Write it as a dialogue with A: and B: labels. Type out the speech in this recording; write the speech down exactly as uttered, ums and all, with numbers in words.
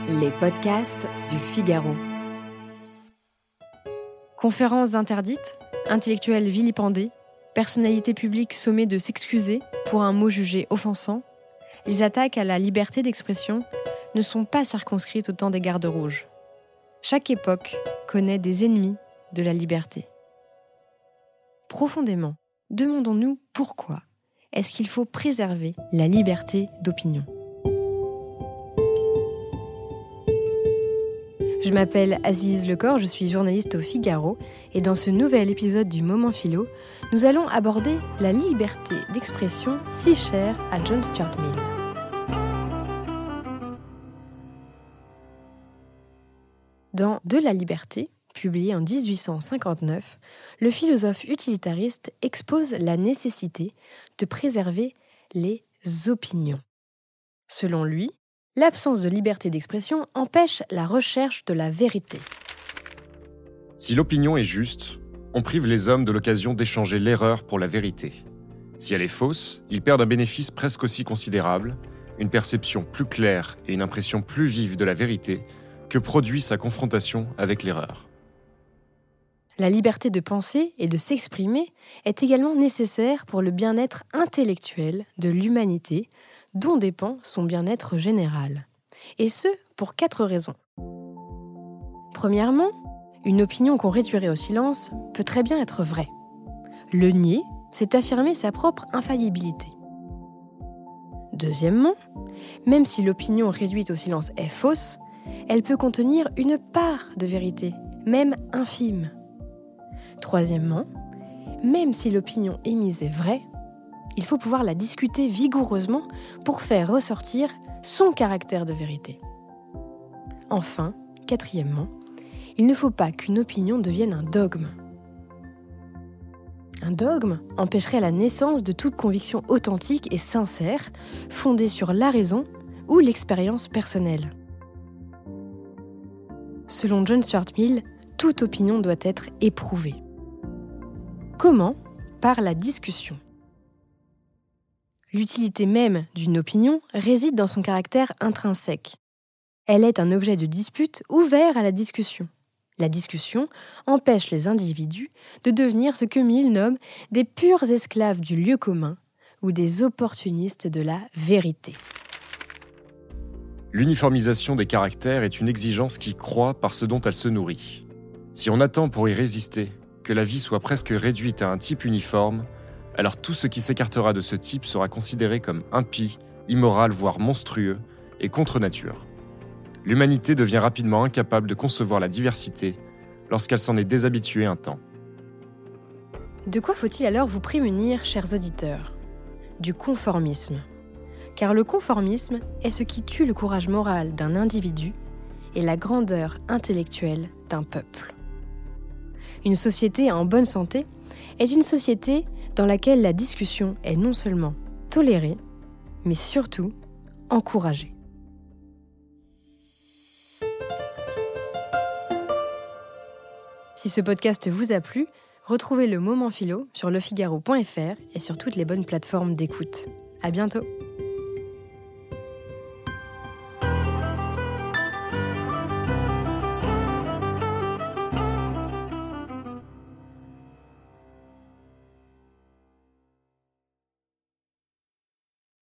A: Les podcasts du Figaro.
B: Conférences interdites, intellectuels vilipendés, personnalités publiques sommées de s'excuser pour un mot jugé offensant, les attaques à la liberté d'expression ne sont pas circonscrites au temps des gardes rouges. Chaque époque connaît des ennemis de la liberté. Profondément, demandons-nous pourquoi est-ce qu'il faut préserver la liberté d'opinion. Je m'appelle Aziz Lecor, je suis journaliste au Figaro et dans ce nouvel épisode du Moment Philo, nous allons aborder la liberté d'expression si chère à John Stuart Mill. Dans De la liberté, publié en dix-huit cent cinquante-neuf, le philosophe utilitariste expose la nécessité de préserver les opinions. Selon lui, l'absence de liberté d'expression empêche la recherche de la vérité.
C: Si l'opinion est juste, on prive les hommes de l'occasion d'échanger l'erreur pour la vérité. Si elle est fausse, ils perdent un bénéfice presque aussi considérable, une perception plus claire et une impression plus vive de la vérité que produit sa confrontation avec l'erreur.
B: La liberté de penser et de s'exprimer est également nécessaire pour le bien-être intellectuel de l'humanité, dont dépend son bien-être général. Et ce, pour quatre raisons. Premièrement, une opinion qu'on réduirait au silence peut très bien être vraie. Le nier, c'est affirmer sa propre infaillibilité. Deuxièmement, même si l'opinion réduite au silence est fausse, elle peut contenir une part de vérité, même infime. Troisièmement, même si l'opinion émise est vraie, il faut pouvoir la discuter vigoureusement pour faire ressortir son caractère de vérité. Enfin, quatrièmement, il ne faut pas qu'une opinion devienne un dogme. Un dogme empêcherait la naissance de toute conviction authentique et sincère, fondée sur la raison ou l'expérience personnelle. Selon John Stuart Mill, toute opinion doit être éprouvée. Comment ? Par la discussion. L'utilité même d'une opinion réside dans son caractère intrinsèque. Elle est un objet de dispute ouvert à la discussion. La discussion empêche les individus de devenir ce que Mill nomme des purs esclaves du lieu commun ou des opportunistes de la vérité.
C: L'uniformisation des caractères est une exigence qui croît par ce dont elle se nourrit. Si on attend pour y résister que la vie soit presque réduite à un type uniforme, alors tout ce qui s'écartera de ce type sera considéré comme impie, immoral, voire monstrueux, et contre nature. L'humanité devient rapidement incapable de concevoir la diversité lorsqu'elle s'en est déshabituée un temps.
B: De quoi faut-il alors vous prémunir, chers auditeurs ? Du conformisme. Car le conformisme est ce qui tue le courage moral d'un individu et la grandeur intellectuelle d'un peuple. Une société en bonne santé est une société dans laquelle la discussion est non seulement tolérée, mais surtout encouragée. Si ce podcast vous a plu, retrouvez le Moment Philo sur lefigaro point f r et sur toutes les bonnes plateformes d'écoute. À bientôt.